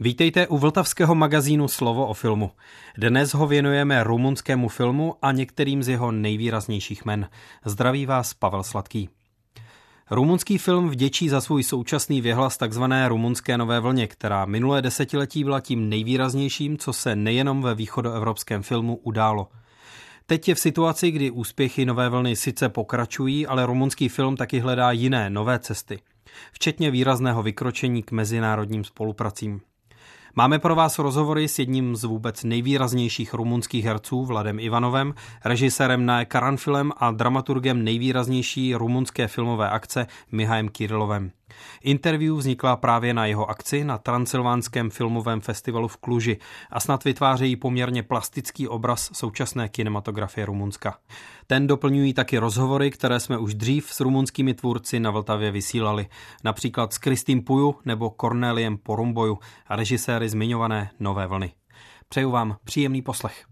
Vítejte u vltavského magazínu Slovo o filmu. Dnes ho věnujeme rumunskému filmu a některým z jeho nejvýraznějších jmen. Zdraví vás Pavel Sladký. Rumunský film vděčí za svůj současný věhlas takzvané rumunské nové vlně, která minulé desetiletí byla tím nejvýraznějším, co se nejenom ve východoevropském filmu událo. Teď je v situaci, kdy úspěchy nové vlny sice pokračují, ale rumunský film taky hledá jiné, nové cesty, včetně výrazného vykročení k mezinárodním spolupracím. Máme pro vás rozhovory s jedním z vůbec nejvýraznějších rumunských herců, Vladem Ivanovem, režisérem Nae Karanfilem a dramaturgem nejvýraznější rumunské filmové akce Mihajem Kyrilovem. Interview vznikla právě na jeho akci na Transylvánském filmovém festivalu v Kluži a snad vytvářejí poměrně plastický obraz současné kinematografie Rumunska. Ten doplňují taky rozhovory, které jsme už dřív s rumunskými tvůrci na Vltavě vysílali, například s Kristým Puju nebo Corneliem Porumboiu a režiséry zmiňované Nové vlny. Přeju vám příjemný poslech.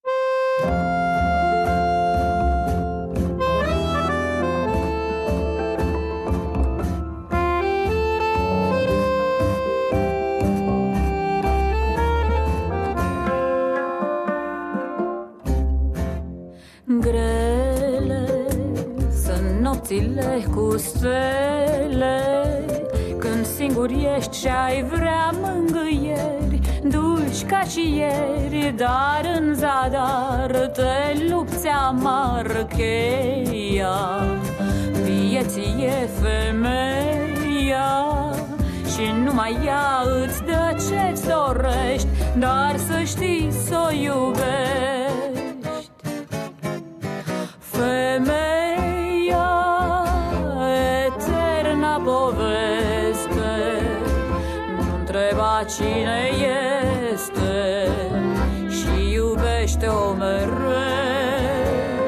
Grele sunt nopțile cu stele, când singur ești și-ai vrea mângâieri, dulci ca și ieri, dar în zadar te lupți amar cheia. Vieții e femeia și numai ea îți dă ce-ți dorești, dar să știi s-o iubești. Femeia, eterna poveste, nu întreba cine este și iubește-o mereu.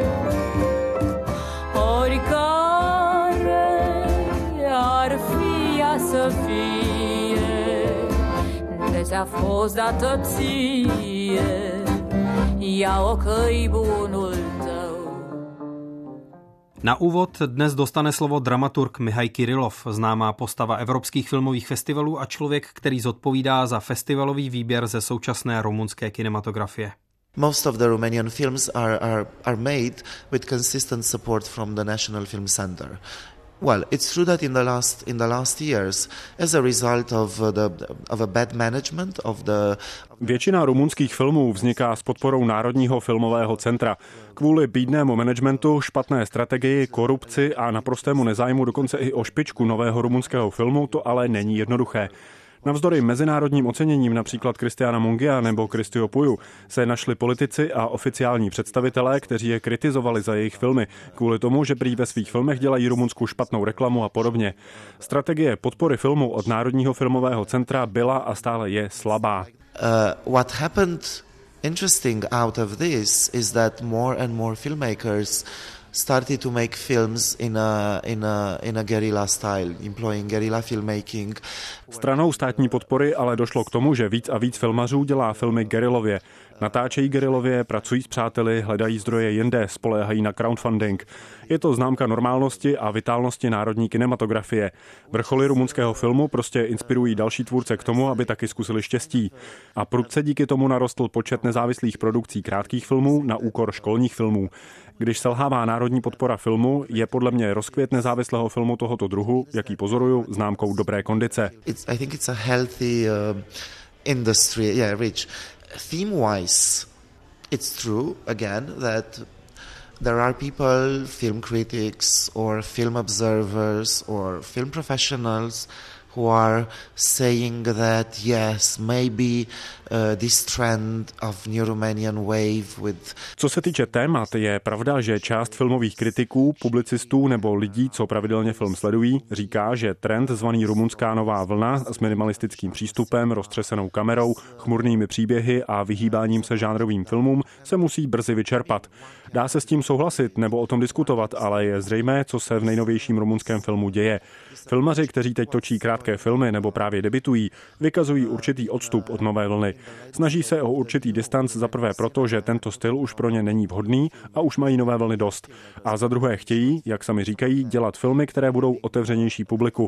Oricare ar fi ea să fie, de ți-a fost dată ție, ia-o că-i bunul tău. Na úvod dnes dostane slovo dramaturg Mihaj Kyrilov, známá postava evropských filmových festivalů a člověk, který zodpovídá za festivalový výběr ze současné rumunské kinematografie. Most of the Romanian films are made with consistent support from the National Film Center. Well, it's true that in the last years, as a result of a bad management of the... Většina rumunských filmů vzniká s podporou Národního filmového centra. Kvůli bídnému managementu, špatné strategii, korupci a naprostému nezájmu dokonce i o špičku nového rumunského filmu to ale není jednoduché. Navzdory mezinárodním oceněním například Cristiana Mungia nebo Kristýho Puju se našli politici a oficiální představitelé, kteří je kritizovali za jejich filmy, kvůli tomu, že prý ve svých filmech dělají Rumunsku špatnou reklamu a podobně. Strategie podpory filmu od Národního filmového centra byla a stále je slabá. What happened interesting out of this is that more and more filmmakers started to make films in a guerrilla style, employing guerrilla filmmaking. Stranou státní podpory ale došlo k tomu, že víc a víc filmařů dělá filmy guerrillově. Natáčejí guerrillově, pracují s přáteli, hledají zdroje jinde, spoléhají na crowdfunding. Je to známka normálnosti a vitálnosti národní kinematografie. Vrcholy rumunského filmu prostě inspirují další tvůrce k tomu, aby taky zkusili štěstí. A prudce díky tomu narostl počet nezávislých produkcí krátkých filmů na úkor školních filmů. Když selhává národní podpora filmu, je podle mě rozkvět nezávislého filmu tohoto druhu, jaký pozoruju, známkou dobré kondice. I think it's a healthy industry, rich. Theme-wise, it's true, again, that there are people, film critics or film observers or film professionals who are saying that, yes, maybe this trend of New Romanian wave with... Co se týče témat, je pravda, že část filmových kritiků, publicistů nebo lidí, co pravidelně film sledují, říká, že trend zvaný rumunská nová vlna s minimalistickým přístupem, roztřesenou kamerou, chmurnými příběhy a vyhýbáním se žánrovým filmům se musí brzy vyčerpat. Dá se s tím souhlasit nebo o tom diskutovat, ale je zřejmé, co se v nejnovějším rumunském filmu děje. Filmaři, kteří teď točí krátké filmy nebo právě debitují, vykazují určitý odstup od nové vlny. Snaží se o určitý distanc za prvé proto, že tento styl už pro ně není vhodný a už mají nové vlny dost. A za druhé chtějí, jak sami říkají, dělat filmy, které budou otevřenější publiku.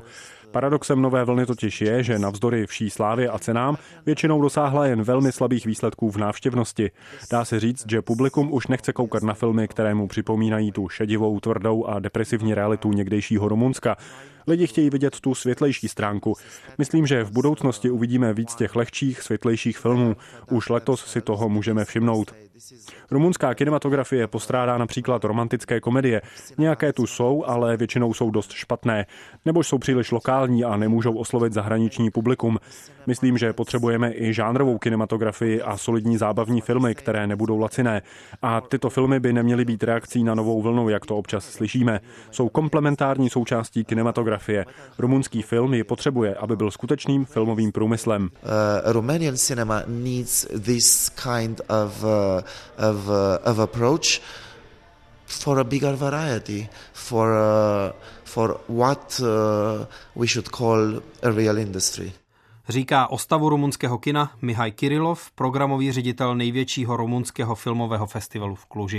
Paradoxem nové vlny totiž je, že navzdory vší slávě a cenám většinou dosáhla jen velmi slabých výsledků v návštěvnosti. Dá se říct, že publikum už nechce koukat na filmy, které mu připomínají tu šedivou, tvrdou a depresivní realitu někdejšího Rumunska. Lidi chtějí vidět tu světlejší stránku. Myslím, že v budoucnosti uvidíme víc těch lehčích, světlejších filmů. Už letos si toho můžeme všimnout. Rumunská kinematografie postrádá například romantické komedie. Nějaké tu jsou, ale většinou jsou dost špatné, nebo jsou příliš lokální a nemůžou oslovit zahraniční publikum. Myslím, že potřebujeme i žánrovou kinematografii a solidní zábavní filmy, které nebudou laciné. A tyto filmy by neměly být reakcí na novou vlnu, jak to občas slyšíme. Jsou komplementární součástí kinematografie. Rumunský film je potřebuje, aby byl skutečným filmovým průmyslem. Romanian cinema needs this kind of approach for a bigger variety, for what we should call a real industry. Říká o stavu rumunského kina Mihaj Kirilov, programový ředitel největšího rumunského filmového festivalu v Kluži.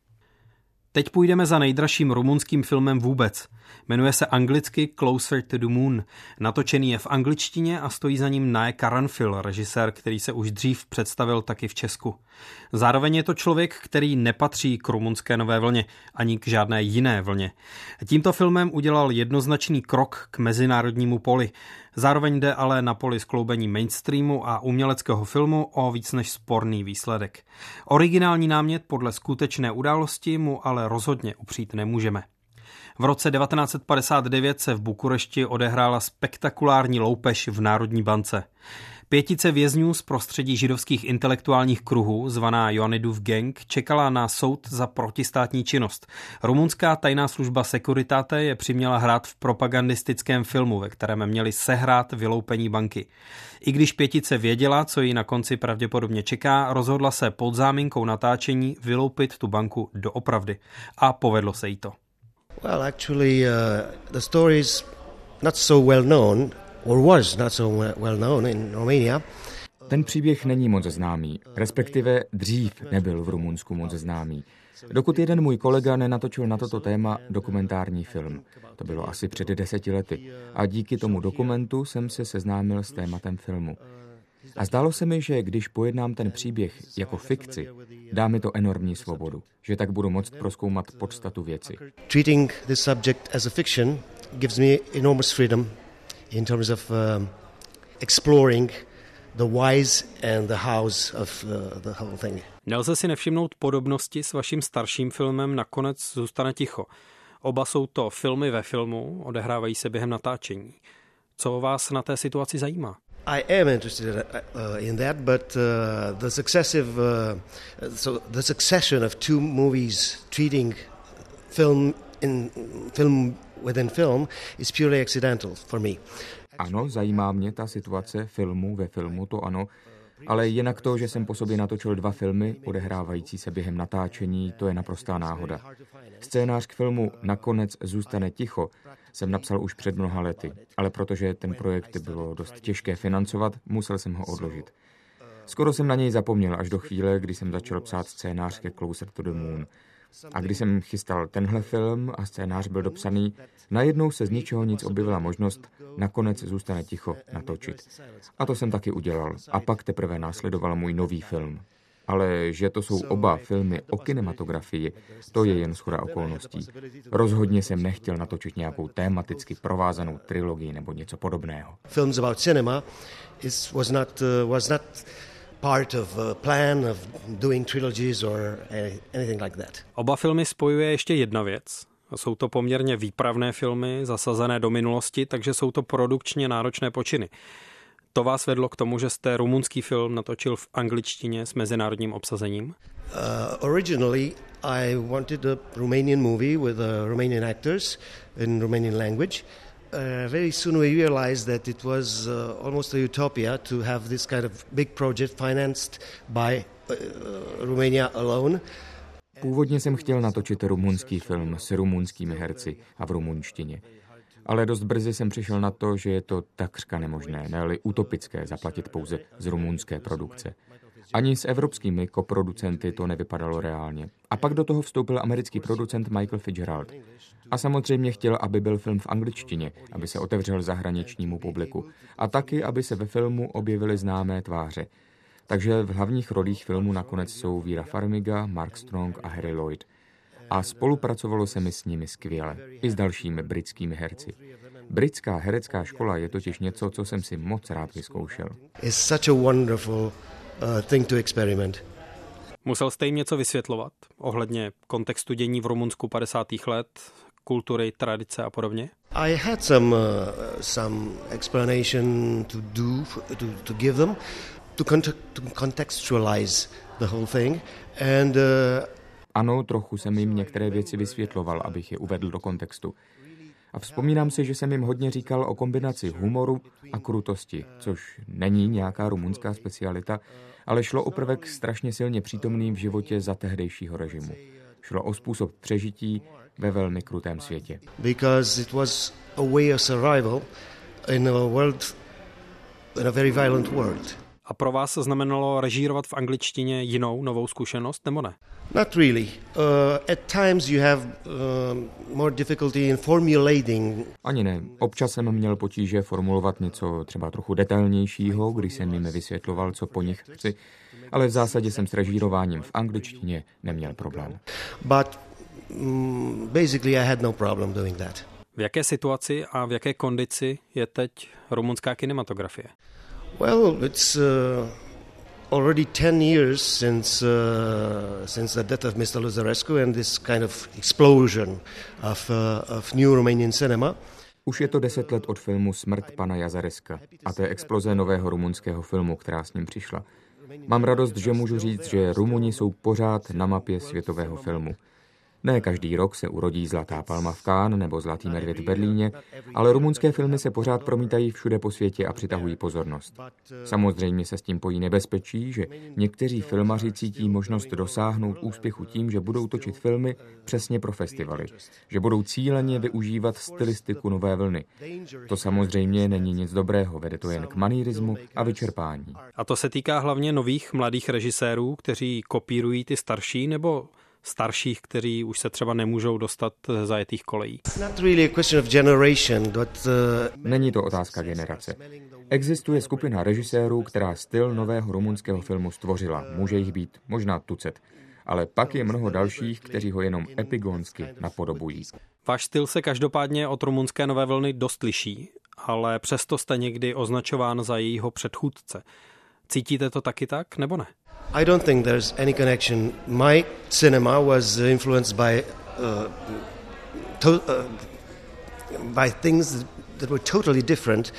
Teď půjdeme za nejdražším rumunským filmem vůbec. Jmenuje se anglicky Closer to the Moon. Natočený je v angličtině a stojí za ním Nae Karanfil, režisér, který se už dřív představil taky v Česku. Zároveň je to člověk, který nepatří k rumunské nové vlně, ani k žádné jiné vlně. Tímto filmem udělal jednoznačný krok k mezinárodnímu poli. Zároveň jde ale na poli skloubení mainstreamu a uměleckého filmu o víc než sporný výsledek. Originální námět podle skutečné události mu ale rozhodně upřít nemůžeme. V roce 1959 se v Bukurešti odehrála spektakulární loupež v Národní bance. Pětice vězňů z prostředí židovských intelektuálních kruhů, zvaná Ioannidův gang, čekala na soud za protistátní činnost. Rumunská tajná služba Securitate je přiměla hrát v propagandistickém filmu, ve kterém měli sehrát vyloupení banky. I když pětice věděla, co ji na konci pravděpodobně čeká, rozhodla se pod záminkou natáčení vyloupit tu banku doopravdy. A povedlo se jí to. Well, actually, the story is not so well known, or was not so well known in Romania. Ten příběh není moc známý, respektive dřív nebyl v Rumunsku moc známý. Dokud jeden můj kolega nenatočil na toto téma dokumentární film. To bylo asi před 10 lety. A díky tomu dokumentu jsem se seznámil s tématem filmu. A zdálo se mi, že když pojednám ten příběh jako fikci, dá mi to enormní svobodu, že tak budu moct prozkoumat podstatu věci. Treating this subject as a fiction gives me enormous freedom in terms of exploring the whys and the hows of the whole thing. Nelze si nevšimnout podobnosti s vaším starším filmem Nakonec zůstane ticho. Oba jsou to filmy ve filmu, odehrávají se během natáčení. Co vás na té situaci zajímá? I am interested in that, but the succession of two movies treating film within film is purely accidental for me. Ano, zajímá mě ta situace filmu ve filmu, to ano, ale jinak to, že jsem po sobě natočil 2 filmy, odehrávající se během natáčení, to je naprostá náhoda. Scénář k filmu Nakonec zůstane ticho jsem napsal už před mnoha lety, ale protože ten projekt bylo dost těžké financovat, musel jsem ho odložit. Skoro jsem na něj zapomněl až do chvíle, kdy jsem začal psát scénář ke Closer to the Moon. A když jsem chystal tenhle film a scénář byl dopsaný, najednou se z ničeho nic objevila možnost Nakonec zůstane ticho natočit. A to jsem taky udělal. A pak teprve následoval můj nový film. Ale že to jsou oba filmy o kinematografii, to je jen shoda okolností. Rozhodně jsem nechtěl natočit nějakou tematicky provázanou trilogii nebo něco podobného. Films about cinema was not part of a plan of doing trilogies or anything like that. Oba filmy spojuje ještě jedna věc. Jsou to poměrně výpravné filmy, zasazené do minulosti, takže jsou to produkčně náročné počiny. To vás vedlo k tomu, že jste rumunský film natočil v angličtině s mezinárodním obsazením? Originally I wanted a Romanian movie with Romanian actors in Romanian language. Very soon we realized that it was almost a utopia to have this kind of big project financed by Romania alone. Původně jsem chtěl natočit rumunský film s rumunskými herci a v rumunštině. Ale dost brzy jsem přišel na to, že je to takřka nemožné, ne-li utopické zaplatit pouze z rumunské produkce. Ani s evropskými koproducenty to nevypadalo reálně. A pak do toho vstoupil americký producent Michael Fitzgerald. A samozřejmě chtěl, aby byl film v angličtině, aby se otevřel zahraničnímu publiku. A taky, aby se ve filmu objevily známé tváře. Takže v hlavních rolích filmu nakonec jsou Vera Farmiga, Mark Strong a Harry Lloyd. A spolupracovalo se mi s nimi skvěle. I s dalšími britskými herci. Britská herecká škola je totiž něco, co jsem si moc rád vyzkoušel. It's such a wonderful thing to experiment. Musel jste jim něco vysvětlovat ohledně kontextu dění v Rumunsku 50. let, kultury, tradice a podobně? I had some explanation to give them to contextualize the whole thing and ano, trochu jsem jim některé věci vysvětloval, abych je uvedl do kontextu. A vzpomínám si, že jsem jim hodně říkal o kombinaci humoru a krutosti, což není nějaká rumunská specialita, ale šlo o prvek strašně silně přítomný v životě za tehdejšího režimu. Šlo o způsob přežití ve velmi krutém světě. Because it was a way of survival in a very violent world. A pro vás znamenalo režírovat v angličtině jinou novou zkušenost, nebo ne? Not really. At times you have more difficulty in formulating. Ani ne. Občas jsem měl potíže formulovat něco třeba trochu detailnějšího, když jsem jim vysvětloval, co po nich chci, ale v zásadě jsem s režírováním v angličtině neměl problém. But basically I had no problem doing that. V jaké situaci a v jaké kondici je teď rumunská kinematografie? Well, it's already 10 years since the death of Mr. Lazarescu and this kind of explosion of new Romanian cinema. Už je to 10 let od filmu Smrt pana Jazareska a té exploze nového rumunského filmu, která s ním přišla. Mám radost, že můžu říct, že Rumuni jsou pořád na mapě světového filmu. Ne každý rok se urodí Zlatá palma v Cannes nebo Zlatý medvěd v Berlíně, ale rumunské filmy se pořád promítají všude po světě a přitahují pozornost. Samozřejmě se s tím pojí nebezpečí, že někteří filmaři cítí možnost dosáhnout úspěchu tím, že budou točit filmy přesně pro festivaly, že budou cíleně využívat stylistiku nové vlny. To samozřejmě není nic dobrého, vede to jen k manýrismu a vyčerpání. A to se týká hlavně nových mladých režisérů, kteří kopírují ty starší, nebo starších, kteří už se třeba nemůžou dostat ze zajetých kolejí? Není to otázka generace. Existuje skupina režisérů, která styl nového rumunského filmu stvořila. Může jich být možná tucet. Ale pak je mnoho dalších, kteří ho jenom epigonsky napodobují. Váš styl se každopádně od rumunské nové vlny dost liší, ale přesto jste někdy označován za jejího předchůdce. Cítíte to taky tak, nebo ne? I don't think there's any connection. My cinema was influenced by things that were totally different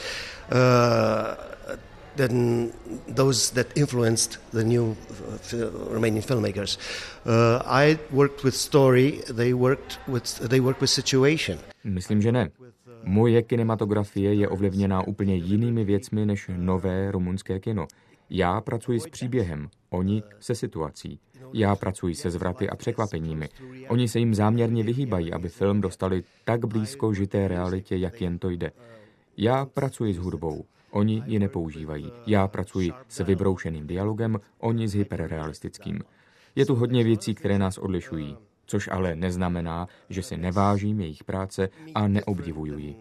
than those that influenced the new Romanian filmmakers. I worked with story, they worked with situation. Myslím, že ne. Moje kinematografie je ovlivněná úplně jinými věcmi než nové rumunské kino. Já pracuji s příběhem, oni se situací. Já pracuji se zvraty a překvapeními. Oni se jim záměrně vyhýbají, aby film dostali tak blízko žité realitě, jak jen to jde. Já pracuji s hudbou, oni ji nepoužívají. Já pracuji s vybroušeným dialogem, oni s hyperrealistickým. Je tu hodně věcí, které nás odlišují. Což ale neznamená, že si nevážím jejich práce a neobdivuju ji.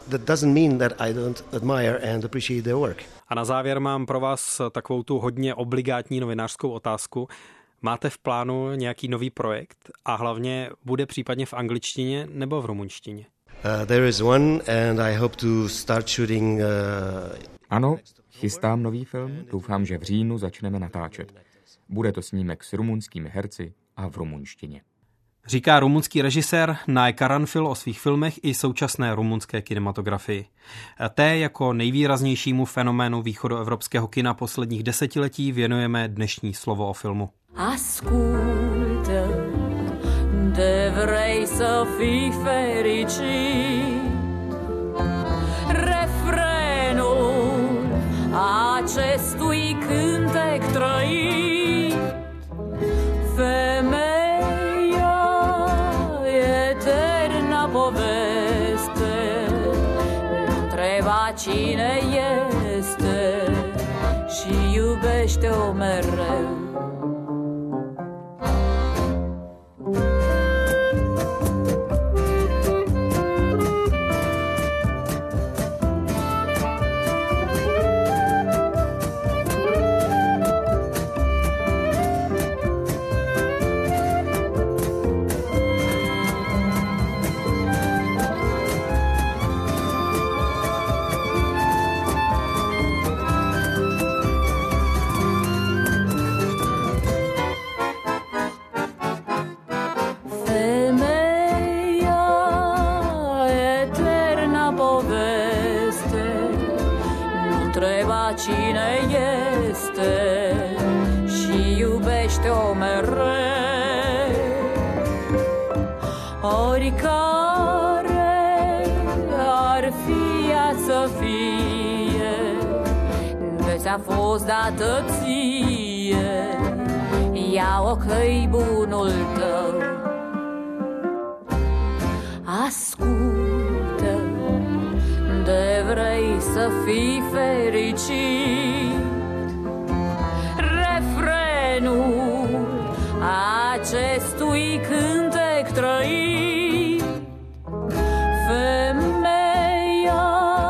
A na závěr mám pro vás takovou tu hodně obligátní novinářskou otázku. Máte v plánu nějaký nový projekt a hlavně bude případně v angličtině nebo v rumunštině? There is one and I hope to start shooting. Ano, chystám nový film, doufám, že v říjnu začneme natáčet. Bude to snímek s rumunskými herci a v rumunštině. Říká rumunský režisér Nae Karanfil o svých filmech i současné rumunské kinematografii. Té jako nejvýraznějšímu fenoménu východoevropského kina posledních desetiletí věnujeme dnešní slovo o filmu. Ascultă, de vrei să fii fericit. Refrenul acestui cântec trăit. Poveste, întreba cine este și iubește-o mereu. Cine este și iubește-o mereu, oricare ar fi ea să fie, de ți-a fost dată ție, ia-o că-i bunul tău. Ascultă, de vrei să fii fericit, refrenul acestui cântec trăit. Femeia,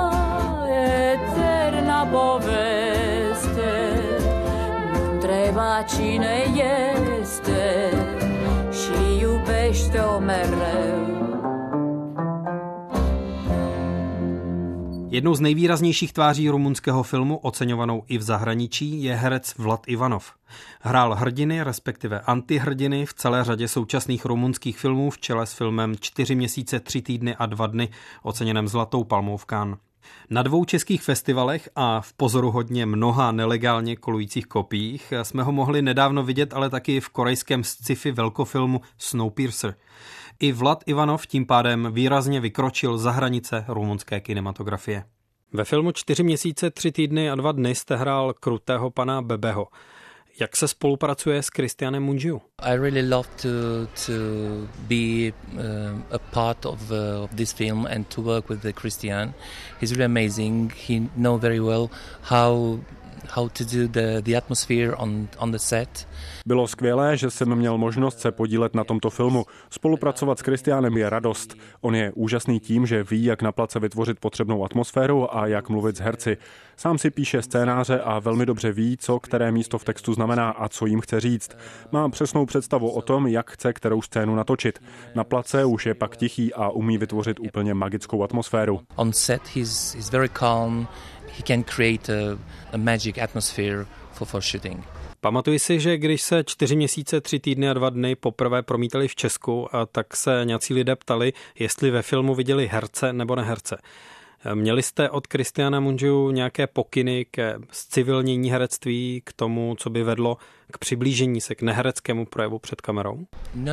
eterna poveste, întreba cine este și iubește-o mereu. Jednou z nejvýraznějších tváří rumunského filmu, oceňovanou i v zahraničí, je herec Vlad Ivanov. Hrál hrdiny, respektive antihrdiny v celé řadě současných rumunských filmů v čele s filmem 4 měsíce, 3 týdny a 2 dny, oceněném Zlatou palmou v Cannes. Na 2 českých festivalech a v pozoruhodně mnoha nelegálně kolujících kopiích jsme ho mohli nedávno vidět, ale taky v korejském sci-fi velkofilmu Snowpiercer. I Vlad Ivanov tím pádem výrazně vykročil za hranice rumunské kinematografie. Ve filmu 4 měsíce, 3 týdny a 2 dny jste hrál krutého pana Bebeho. Jak se spolupracuje s Cristianem Mungiu? I really love to be a part of this film and to work with Christian. He's really amazing. He knows very well how to do the atmosphere on the set. Bylo skvělé, že jsem měl možnost se podílet na tomto filmu. Spolupracovat s Christianem je radost. On je úžasný tím, že ví, jak na place vytvořit potřebnou atmosféru a jak mluvit s herci. Sám si píše scénáře a velmi dobře ví, co které místo v textu znamená a co jim chce říct. Má přesnou představu o tom, jak chce kterou scénu natočit. Na place už je pak tichý a umí vytvořit úplně magickou atmosféru. On set he's very calm. He can create a magic atmosphere for shooting. Pamatuji si, že když se 4 měsíce, 3 týdny a 2 dny poprvé promítali v Česku, tak se nějací lidé ptali, jestli ve filmu viděli herce nebo neherce. Měli jste od Cristiana Mungiu nějaké pokyny ke zcivilnění herectví, k tomu, co by vedlo k přiblížení se k nehereckému projevu před kamerou? No.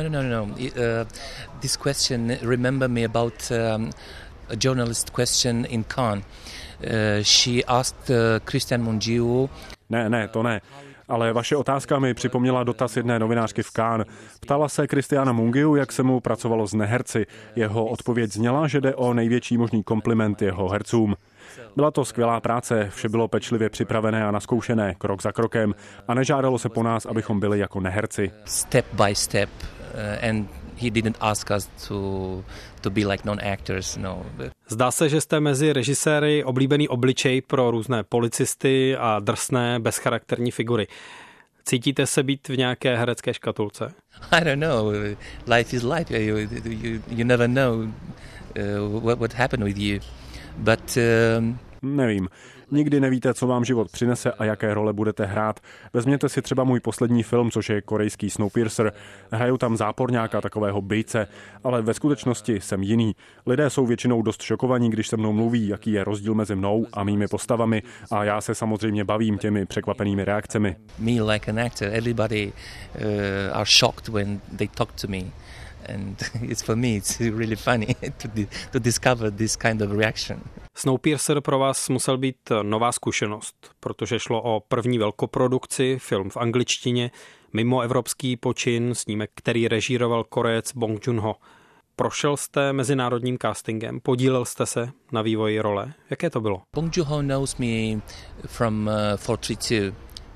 This question remember me about a journalist question in Cannes. She asked Cristian Mungiu. Ne, to ne. Ale vaše otázka mi připomněla dotaz jedné novinářky v Cannes. Ptala se Cristiana Mungiu, jak se mu pracovalo s neherci. Jeho odpověď zněla, že jde o největší možný kompliment jeho hercům. Byla to skvělá práce, vše bylo pečlivě připravené a naskoušené, krok za krokem, a nežádalo se po nás, abychom byli jako neherci. Step by step, and he didn't ask us to be like non-actors, no. Zdá se, že jste mezi režiséry oblíbený obličej pro různé policisty a drsné, bezcharakterní figury. Cítíte se být v nějaké herecké škatulce? I don't know. Life is life. You never know what happened with you. But nevím. Nikdy nevíte, co vám život přinese a jaké role budete hrát. Vezměte si třeba můj poslední film, což je korejský Snowpiercer. Hraju tam záporňáka, takového bejce, ale ve skutečnosti jsem jiný. Lidé jsou většinou dost šokovaní, když se mnou mluví, jaký je rozdíl mezi mnou a mými postavami, a já se samozřejmě bavím těmi překvapenými reakcemi. Me like an actor, everybody are shocked when they talk to me. And it's really funny to discover this kind of reaction. Snowpiercer pro vás musel být nová zkušenost, protože šlo o první velkoprodukci, film v angličtině, mimoevropský počin, snímek, který režíroval Korejec Bong Joon-ho. Prošel jste mezinárodním castingem, podílel jste se na vývoji role. Jaké to bylo? Bong Joon-ho knows me from 432.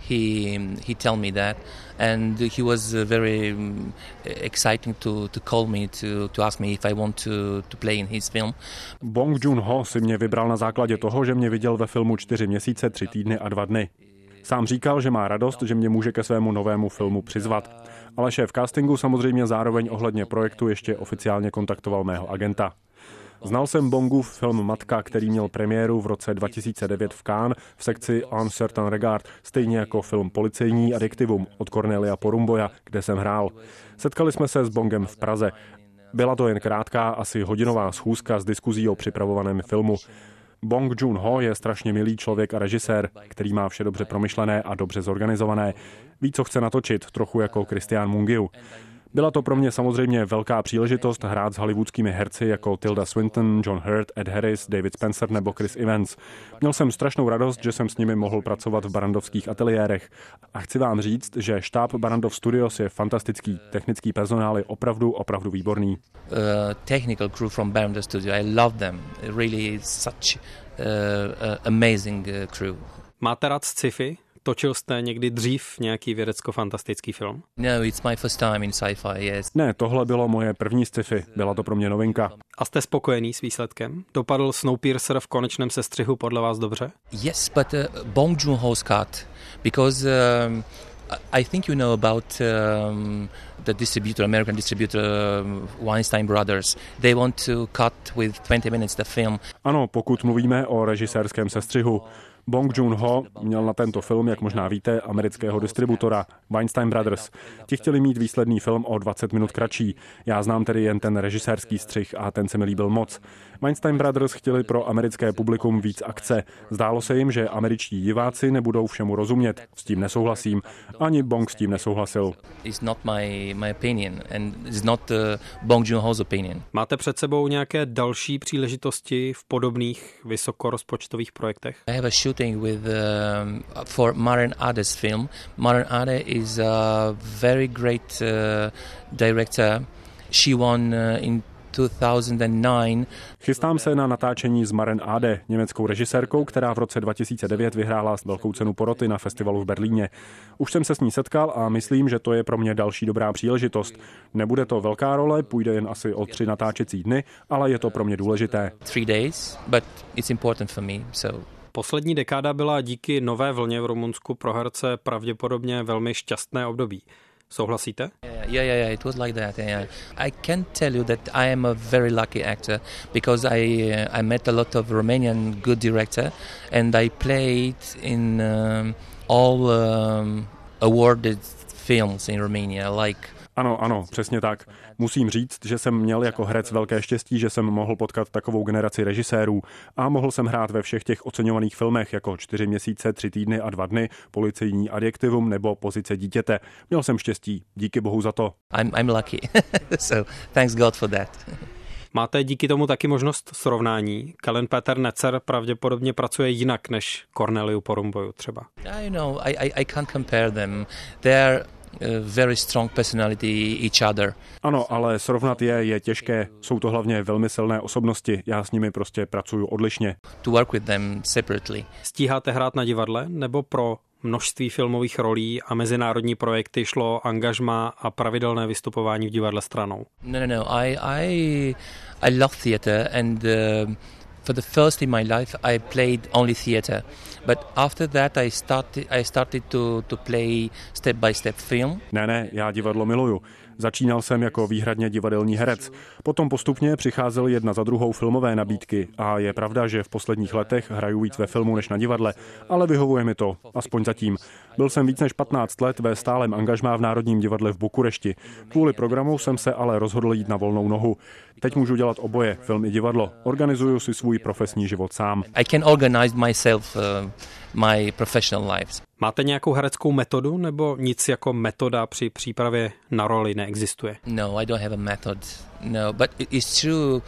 he tell me that, and he was very exciting to call me to ask me if I want to play in his film. Bong Joon-ho si mě vybral na základě toho, že mě viděl ve filmu 4 měsíce, 3 týdny a 2 dny. Sám říkal, že má radost, že mě může ke svému novému filmu přizvat. Ale šéf castingu samozřejmě zároveň ohledně projektu ještě oficiálně kontaktoval mého agenta. Znal jsem Bongův film Matka, který měl premiéru v roce 2009 v Cannes v sekci Un certain regard, stejně jako film Policejní adjektivum od Cornelia Porumboia, kde jsem hrál. Setkali jsme se s Bongem v Praze. Byla to jen krátká, asi hodinová schůzka s diskuzí o připravovaném filmu. Bong Joon-ho je strašně milý člověk a režisér, který má vše dobře promyšlené a dobře zorganizované. Ví, co chce natočit, trochu jako Christian Mungiu. Byla to pro mě samozřejmě velká příležitost hrát s hollywoodskými herci jako Tilda Swinton, John Hurt, Ed Harris, David Spencer nebo Chris Evans. Měl jsem strašnou radost, že jsem s nimi mohl pracovat v barandovských ateliérech. A chci vám říct, že štáb Barrandov Studios je fantastický, technický personál je opravdu výborný. Technical crew from Barrandov Studio, I love them. Really such amazing crew. Máte rád sci-fi? Točil jste někdy dřív nějaký vědecko-fantastický film? No, it's my first time in sci-fi, yes. Ne, tohle bylo moje první sci-fi, byla to pro mě novinka. A jste spokojený s výsledkem? Dopadl Snowpiercer v konečném sestřihu podle vás dobře? Yes, but Bong Joon-ho's cut, because I think you know about the distributor, American distributor Weinstein Brothers. They want to cut with 20 minutes the film. Ano, pokud mluvíme o režisérském sestřihu. Bong Joon-ho měl na tento film, jak možná víte, amerického distributora Weinstein Brothers. Ti chtěli mít výsledný film o 20 minut kratší. Já znám tedy jen ten režisérský střih a ten se mi líbil moc. Weinstein Brothers chtěli pro americké publikum víc akce. Zdálo se jim, že američtí diváci nebudou všemu rozumět. S tím nesouhlasím. Ani Bong s tím nesouhlasil. It's not my opinion and it's not Bong Joon-ho's opinion. Máte před sebou nějaké další příležitosti v podobných vysokorozpočtových projektech? I have a shooting with for Maren Ade's film. Maren Ade is a very great director. She won in 2009. Chystám se na natáčení s Maren Ade, německou režisérkou, která v roce 2009 vyhrála velkou cenu poroty na festivalu v Berlíně. Už jsem se s ní setkal a myslím, že to je pro mě další dobrá příležitost. Nebude to velká role, půjde jen asi o 3 natáčecí dny, ale je to pro mě důležité. 3 days, but it's important for me, so. Poslední dekáda byla díky nové vlně v Rumunsku pro herce pravděpodobně velmi šťastné období. Souhlasíte? Yeah, it was like that. Yeah. I can tell you that I am a very lucky actor because I met a lot of Romanian good director and I played in all awarded films in Romania, like. Ano, přesně tak. Musím říct, že jsem měl jako herec velké štěstí, že jsem mohl potkat takovou generaci režisérů a mohl jsem hrát ve všech těch oceňovaných filmech jako 4 měsíce, 3 týdny a 2 dny, Policejní adjektivum nebo Pozice dítěte. Měl jsem štěstí. Díky bohu za to. I'm lucky. So thanks God for that. Máte díky tomu taky možnost srovnání? Kellen Peter Netzer pravděpodobně pracuje jinak než Corneliu Porumboiu třeba. I know, I can't compare them. They're very strong personality each other. Ano, ale srovnat je těžké. Jsou to hlavně velmi silné osobnosti. Já s nimi prostě pracuju odlišně. To work with them separately. Stíháte hrát na divadle nebo pro množství filmových rolí a mezinárodní projekty šlo angažmá a pravidelné vystupování v divadle stranou? No. I love theater and for the first in my life I played only theater. But after that I started to play step by step film. Ne, já divadlo miluju. Začínal jsem jako výhradně divadelní herec. Potom postupně přicházely jedna za druhou filmové nabídky a je pravda, že v posledních letech hraju víc ve filmu než na divadle, ale vyhovuje mi to, aspoň zatím. Byl jsem víc než 15 let ve stálem angažmá v Národním divadle v Bukurešti. Kvůli programu jsem se ale rozhodl jít na volnou nohu. Teď můžu dělat oboje, film i divadlo. Organizuju si svůj profesní život sám. I can organize myself my professional lives. Máte nějakou hereckou metodu nebo nic jako metoda při přípravě na roli neexistuje? No, I don't have a method. No, but it's true.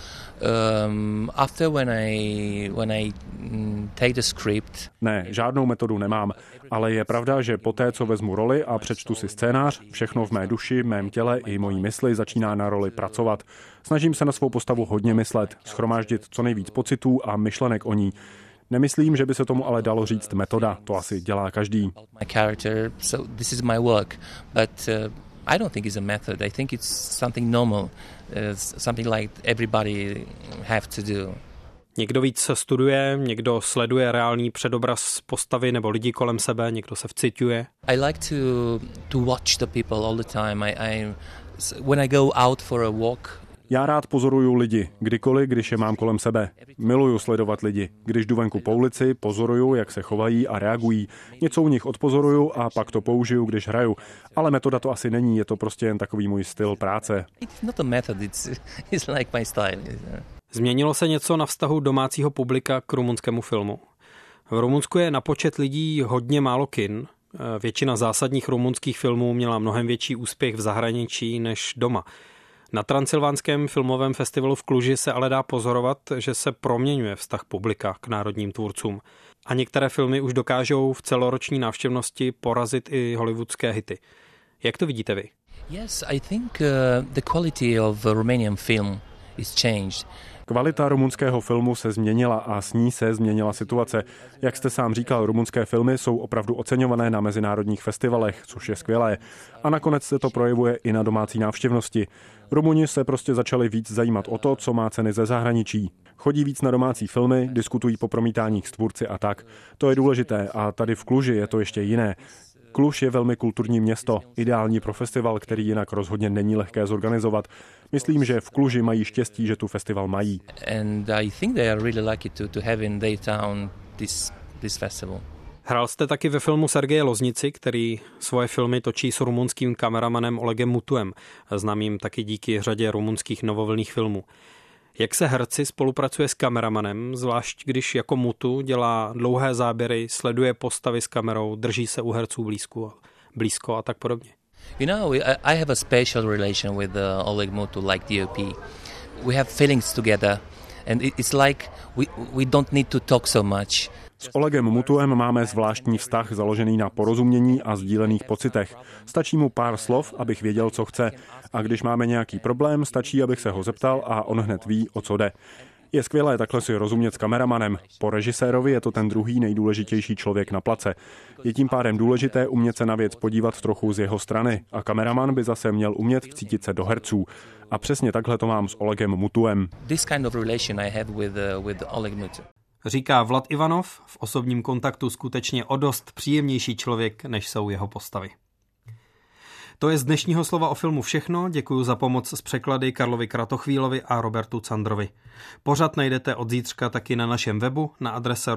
After when I take the script. Ne, žádnou metodu nemám, ale je pravda, že poté, co vezmu roli a přečtu si scénář, všechno v mé duši, mém těle i mojí mysli začíná na roli pracovat. Snažím se na svou postavu hodně myslet, shromáždit co nejvíc pocitů a myšlenek o ní. Nemyslím, že by se tomu ale dalo říct metoda, to asi dělá každý. I don't think it's a method. I think it's something normal, something like everybody have to do. Někdo víc studuje, někdo sleduje reálný předobraz postavy nebo lidí kolem sebe, někdo se vciťuje. I like to watch the people all the time. When I go out for a walk. Já rád pozoruju lidi, kdykoliv, když je mám kolem sebe. Miluju sledovat lidi. Když jdu venku po ulici, pozoruju, jak se chovají a reagují. Něco u nich odpozoruju a pak to použiju, když hraju. Ale metoda to asi není, je to prostě jen takový můj styl práce. It's not a method, it's like my style. Změnilo se něco na vztahu domácího publika k rumunskému filmu? V Rumunsku je na počet lidí hodně málo kin. Většina zásadních rumunských filmů měla mnohem větší úspěch v zahraničí než doma. Na Transylvánském filmovém festivalu v Kluži se ale dá pozorovat, že se proměňuje vztah publika k národním tvůrcům. A některé filmy už dokážou v celoroční návštěvnosti porazit i hollywoodské hity. Jak to vidíte vy? Yes, I think the quality of Romanian film is changed. Kvalita rumunského filmu se změnila a s ní se změnila situace. Jak jste sám říkal, rumunské filmy jsou opravdu oceňované na mezinárodních festivalech, což je skvělé. A nakonec se to projevuje i na domácí návštěvnosti. Rumuni se prostě začali víc zajímat o to, co má ceny ze zahraničí. Chodí víc na domácí filmy, diskutují po promítáních s tvůrci a tak. To je důležité a tady v Kluži je to ještě jiné. Kluž je velmi kulturní město, ideální pro festival, který jinak rozhodně není lehké zorganizovat. Myslím, že v Kluži mají štěstí, že tu festival mají. And I think they are really lucky to have in their town this festival. Hrál jste taky ve filmu Sergeje Loznici, který svoje filmy točí s rumunským kameramanem Olegem Mutuem, známým taky díky řadě rumunských novovlnných filmů. Jak se herci spolupracuje s kameramanem, zvlášť když jako Mutu dělá dlouhé záběry, sleduje postavy s kamerou, drží se u herců blízko a tak podobně? You know, I have a special relation with Oleg Mutu, like DOP. We have feelings together, and it's like we don't need to talk so much. S Olegem Mutuem máme zvláštní vztah založený na porozumění a sdílených pocitech. Stačí mu pár slov, abych věděl, co chce. A když máme nějaký problém, stačí, abych se ho zeptal a on hned ví, o co jde. Je skvělé takhle si rozumět s kameramanem. Po režisérovi je to ten druhý nejdůležitější člověk na place. Je tím pádem důležité umět se na věc podívat trochu z jeho strany a kameraman by zase měl umět vcítit se do herců. A přesně takhle to mám s Olegem Mutuem. This kind of relation I have with Oleg Mutu. Říká Vlad Ivanov, v osobním kontaktu skutečně o dost příjemnější člověk, než jsou jeho postavy. To je z dnešního Slova o filmu všechno. Děkuji za pomoc s překlady Karlovi Kratochvílovi a Robertu Candrovi. Pořad najdete od zítřka taky na našem webu na adrese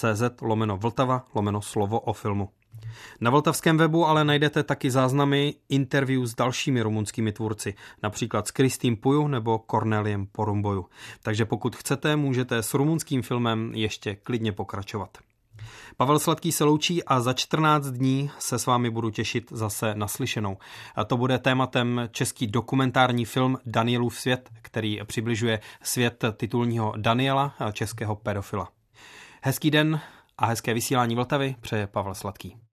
rozhlas.cz/Vltava/Slovo o filmu. Na vltavském webu ale najdete taky záznamy interview s dalšími rumunskými tvůrci, například s Kristým Puju nebo Corneliem Porumboju. Takže pokud chcete, můžete s rumunským filmem ještě klidně pokračovat. Pavel Sladký se loučí a za 14 dní se s vámi budu těšit zase naslyšenou. A to bude tématem český dokumentární film Danielův svět, který přibližuje svět titulního Daniela, českého pedofila. Hezký den a hezké vysílání Vltavy přeje Pavel Sladký.